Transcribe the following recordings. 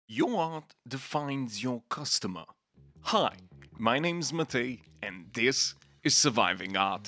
Your art defines your customer. Hi, my name's Matei, and this is Surviving Art.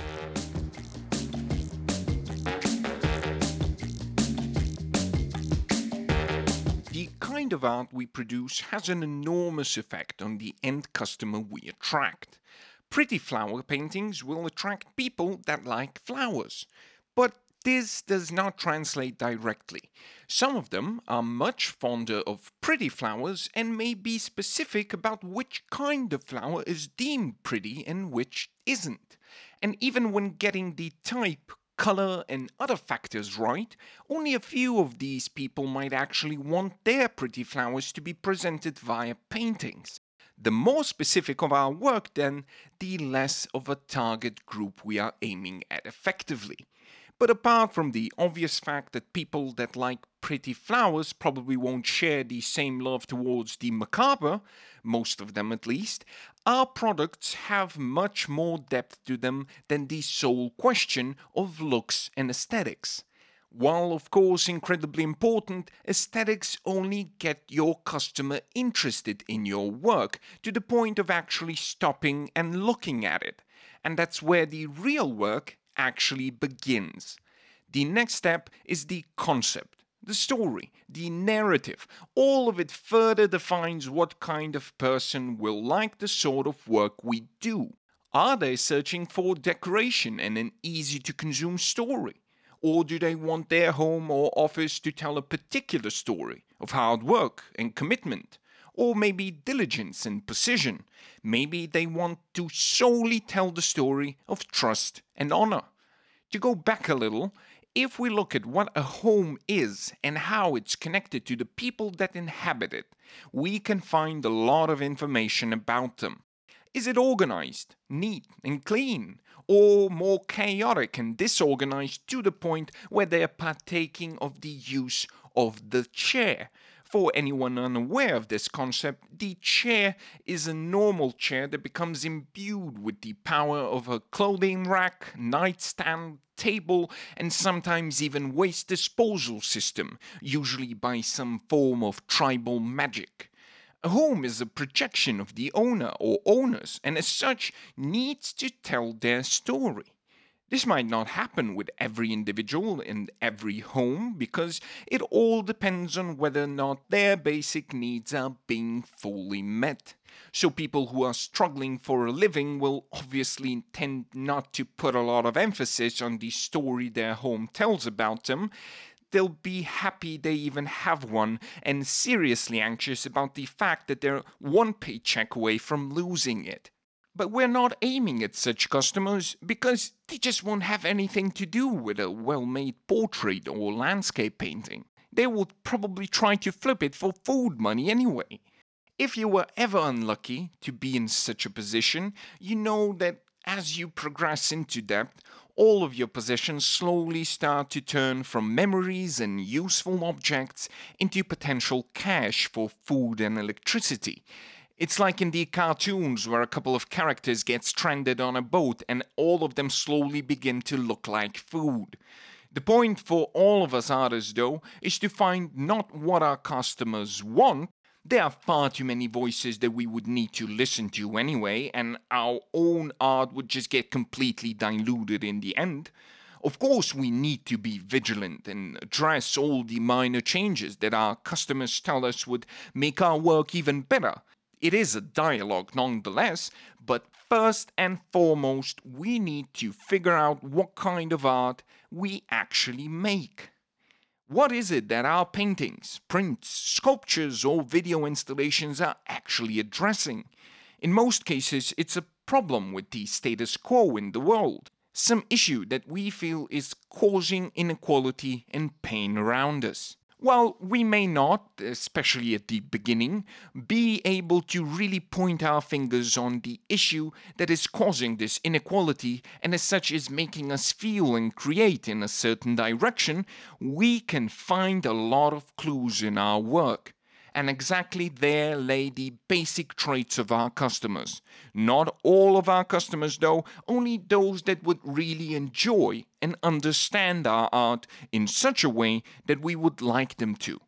The kind of art we produce has an enormous effect on the end customer we attract. Pretty flower paintings will attract people that like flowers, but this does not translate directly. Some of them are much fonder of pretty flowers and may be specific about which kind of flower is deemed pretty and which isn't. And even when getting the type, color, and other factors right, only a few of these people might actually want their pretty flowers to be presented via paintings. The more specific of our work, then, the less of a target group we are aiming at effectively. But apart from the obvious fact that people that like pretty flowers probably won't share the same love towards the macabre, most of them at least, our products have much more depth to them than the sole question of looks and aesthetics. While, of course, incredibly important, aesthetics only get your customer interested in your work to the point of actually stopping and looking at it. And that's where the real work actually begins. The next step is the concept, the story, the narrative. All of it further defines what kind of person will like the sort of work we do. Are they searching for decoration and an easy to consume story? Or do they want their home or office to tell a particular story of hard work and commitment? Or maybe diligence and precision? Maybe they want to solely tell the story of trust and honor. To go back a little, if we look at what a home is and how it's connected to the people that inhabit it, we can find a lot of information about them. Is it organized, neat, and clean? Or more chaotic and disorganized to the point where they are partaking of the use of the chair? For anyone unaware of this concept, the chair is a normal chair that becomes imbued with the power of a clothing rack, nightstand, table, and sometimes even waste disposal system, usually by some form of tribal magic. A home is a projection of the owner or owners, and as such needs to tell their story. This might not happen with every individual in every home because it all depends on whether or not their basic needs are being fully met. So, people who are struggling for a living will obviously tend not to put a lot of emphasis on the story their home tells about them. They'll be happy they even have one and seriously anxious about the fact that they're one paycheck away from losing it. But we're not aiming at such customers because they just won't have anything to do with a well made portrait or landscape painting. They would probably try to flip it for food money anyway. If you were ever unlucky to be in such a position, you know that as you progress into depth, all of your possessions slowly start to turn from memories and useful objects into potential cash for food and electricity. It's like in the cartoons where a couple of characters get stranded on a boat and all of them slowly begin to look like food. The point for all of us artists, though, is to find not what our customers want. There are far too many voices that we would need to listen to anyway, and our own art would just get completely diluted in the end. Of course, we need to be vigilant and address all the minor changes that our customers tell us would make our work even better. It is a dialogue nonetheless, but first and foremost, we need to figure out what kind of art we actually make. What is it that our paintings, prints, sculptures, or video installations are actually addressing? In most cases, it's a problem with the status quo in the world, some issue that we feel is causing inequality and pain around us. While we may not, especially at the beginning, be able to really point our fingers on the issue that is causing this inequality and as such is making us feel and create in a certain direction, we can find a lot of clues in our work. And exactly there lay the basic traits of our customers. Not all of our customers, though, only those that would really enjoy and understand our art in such a way that we would like them to.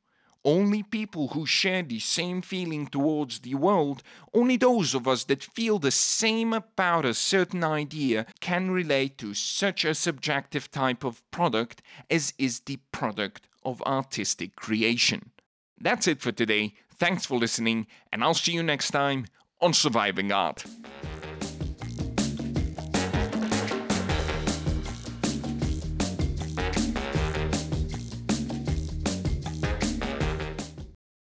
Only people who share the same feeling towards the world, only those of us that feel the same about a certain idea can relate to such a subjective type of product as is the product of artistic creation. That's it for today. Thanks for listening, and I'll see you next time on Surviving Art.